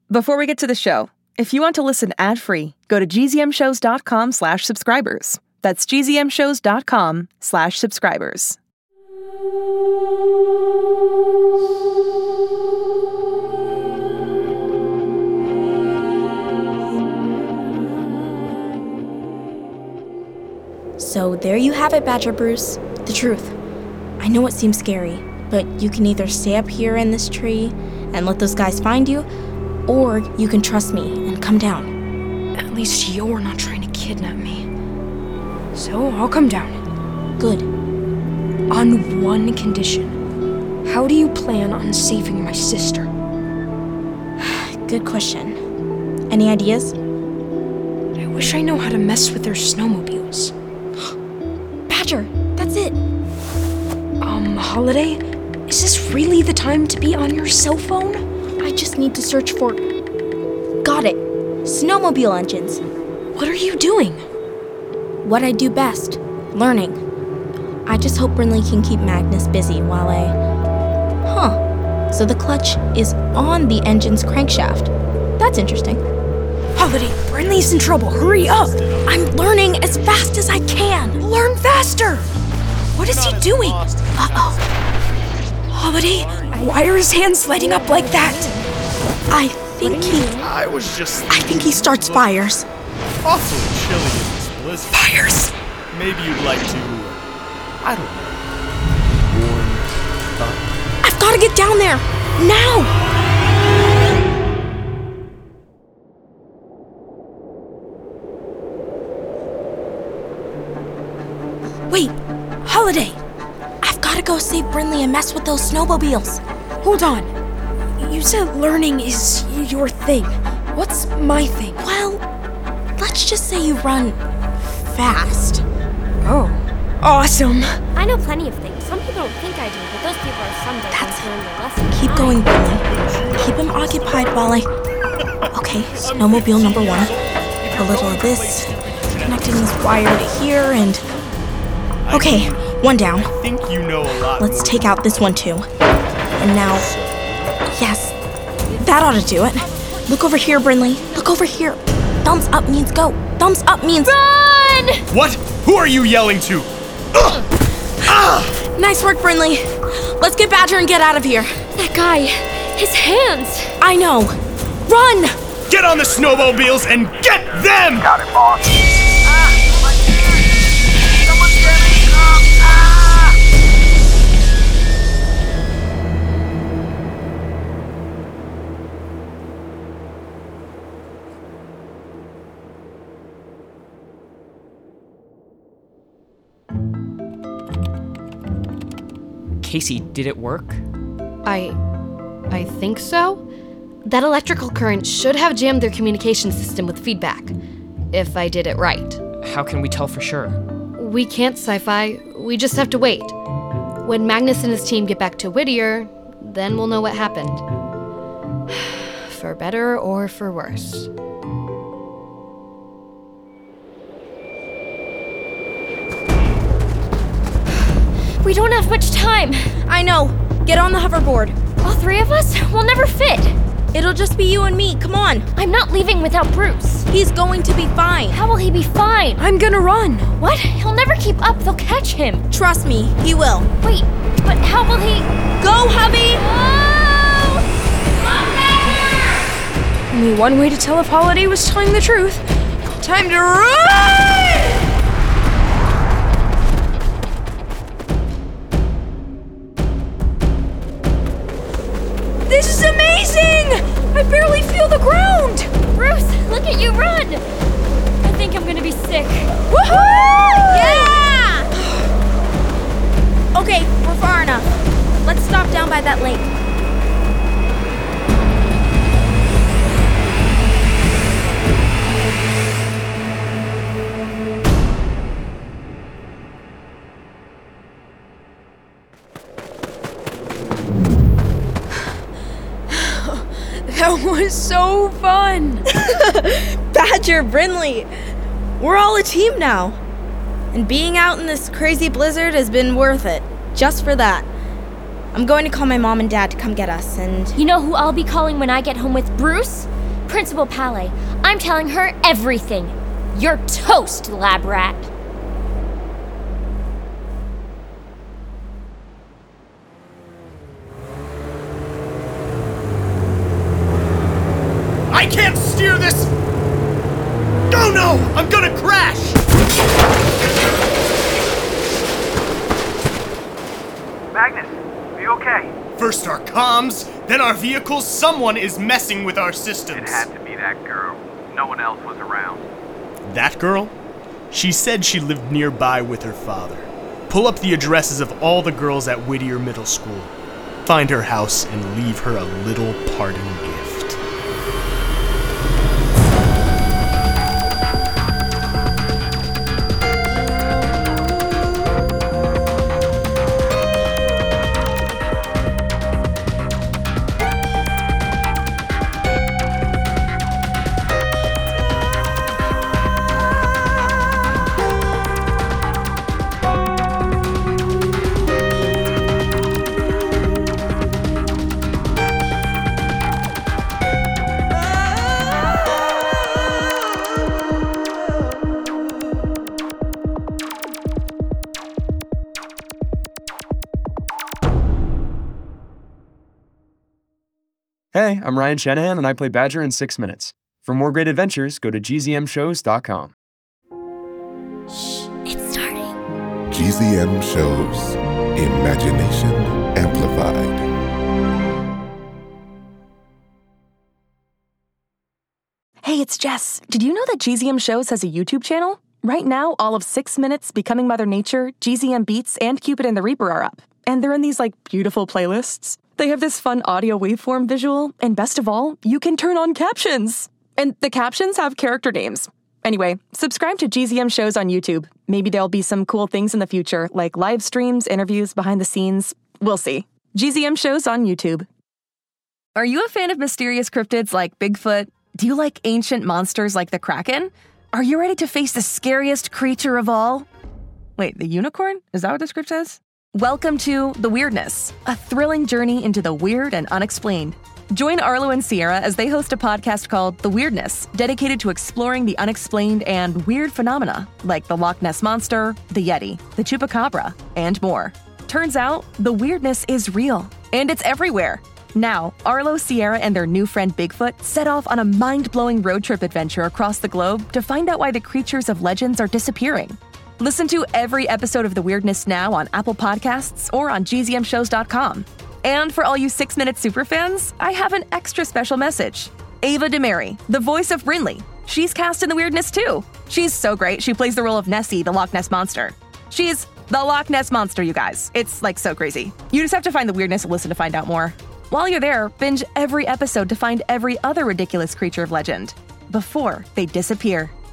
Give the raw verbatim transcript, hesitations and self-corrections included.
Before we get to the show, if you want to listen ad-free, go to gzmshows.com slash subscribers. That's gzmshows.com slash subscribers. So there you have it, Badger Bruce. The truth. I know it seems scary, but you can either stay up here in this tree and let those guys find you, or you can trust me and come down. At least you're not trying to kidnap me. So I'll come down. Good. On one condition. How do you plan on saving my sister? Good question. Any ideas? I wish I know how to mess with their snowmobiles. Badger, that's it. Um, Holiday? Is this really the time to be on your cell phone? I just need to search for... Got it. Snowmobile engines. What are you doing? What I do best. Learning. I just hope Brinley can keep Magnus busy while I... Huh. So the clutch is on the engine's crankshaft. That's interesting. Holiday, Brinley's in trouble. Hurry up! I'm learning as fast as I can. Learn faster! What is he doing? Uh-oh. Holiday, why are his hands lighting up like that? I think he... I was just... I think he starts fires. Awfully chilly in this blizzard. Fires! Maybe you'd like to... I don't know. Warm up. I've got to get down there! Now! Wait! Holiday! I've got to go save Brinley and mess with those snowmobiles. Hold on. You said learning is your thing. What's my thing? Well, let's just say you run fast. Oh, awesome. I know plenty of things. Some people don't think I do, but those people are someday going to learn their lesson. Keep going, Brinley. Keep him occupied while I... Okay, snowmobile number one. A little of this. Connecting this wire to here and... Okay, one down. I think you know a lot. Let's take out this one too. And now... Yes, that ought to do it. Look over here, Brinley. Look over here. Thumbs up means go. Thumbs up means... Run! What? Who are you yelling to? Ugh! Ah! Nice work, Brinley. Let's get Badger and get out of here. That guy, his hands. I know. Run! Get on the snowmobiles and get them! Got it, boss. Ah! My hand! Someone's getting up! Ah! Casey, did it work? I... I think so. That electrical current should have jammed their communication system with feedback, if I did it right. How can we tell for sure? We can't, Sci-Fi. We just have to wait. When Magnus and his team get back to Whittier, then we'll know what happened. For better or for worse. We don't have much time. I know. Get on the hoverboard. All three of us? We'll never fit. It'll just be you and me. Come on. I'm not leaving without Bruce. He's going to be fine. How will he be fine? I'm gonna run. What? He'll never keep up. They'll catch him. Trust me, he will. Wait, but how will he... Go, hubby! Oh! Only one way to tell if Holiday was telling the truth. Time to run! This is amazing! I barely feel the ground! Bruce, look at you run! I think I'm gonna be sick. Woohoo! Yeah! Okay, we're far enough. Let's stop down by that lake. That was so fun! Badger, Brinley, we're all a team now. And being out in this crazy blizzard has been worth it, just for that. I'm going to call my mom and dad to come get us, and... You know who I'll be calling when I get home with Bruce? Principal Palais. I'm telling her everything. You're toast, lab rat. I can't steer this! Oh no! I'm gonna crash! Magnus, are you okay? First our comms, then our vehicles. Someone is messing with our systems. It had to be that girl. No one else was around. That girl? She said she lived nearby with her father. Pull up the addresses of all the girls at Whittier Middle School. Find her house and leave her a little parting gift. Hey, I'm Ryan Shanahan, and I play Badger in Six Minutes. For more great adventures, go to G Z M shows dot com. Shh, it's starting. G Z M Shows. Imagination Amplified. Hey, it's Jess. Did you know that G Z M Shows has a YouTube channel? Right now, all of Six Minutes, Becoming Mother Nature, G Z M Beats, and Cupid and the Reaper are up. And they're in these, like, beautiful playlists. They have this fun audio waveform visual, and best of all, you can turn on captions. And the captions have character names. Anyway, subscribe to G Z M Shows on YouTube. Maybe there'll be some cool things in the future, like live streams, interviews, behind the scenes. We'll see. G Z M Shows on YouTube. Are you a fan of mysterious cryptids like Bigfoot? Do you like ancient monsters like the Kraken? Are you ready to face the scariest creature of all? Wait, the unicorn? Is that what the script says? Welcome to The Weirdness, a thrilling journey into the weird and unexplained. Join Arlo and Sierra as they host a podcast called The Weirdness, dedicated to exploring the unexplained and weird phenomena like the Loch Ness Monster, the Yeti, the Chupacabra, and more. Turns out, the weirdness is real, and it's everywhere. Now, Arlo, Sierra, and their new friend Bigfoot set off on a mind-blowing road trip adventure across the globe to find out why the creatures of legends are disappearing. Listen to every episode of The Weirdness now on Apple Podcasts or on G Z M shows dot com. And for all you Six Minute superfans, I have an extra special message. Ava DeMary, the voice of Brinley. She's cast in The Weirdness too. She's so great, she plays the role of Nessie, the Loch Ness Monster. She's the Loch Ness Monster, you guys. It's like so crazy. You just have to find The Weirdness and listen to find out more. While you're there, binge every episode to find every other ridiculous creature of legend before they disappear.